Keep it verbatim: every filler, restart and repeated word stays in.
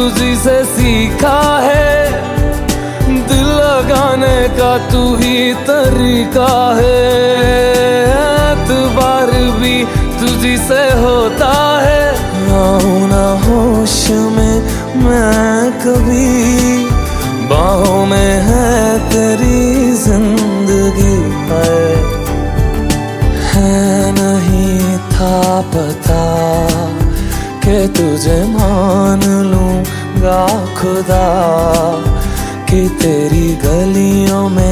तुझी से सीखा है, दिल लगाने का तू ही तरीका है। एतबार भी तुझी से होता है, आऊं ना होश में मैं कभी, बाहों में है तेरी जिंदगी है। है नहीं था पता कि तुझे मान लूंगा खुदा, कि तेरी गलियों में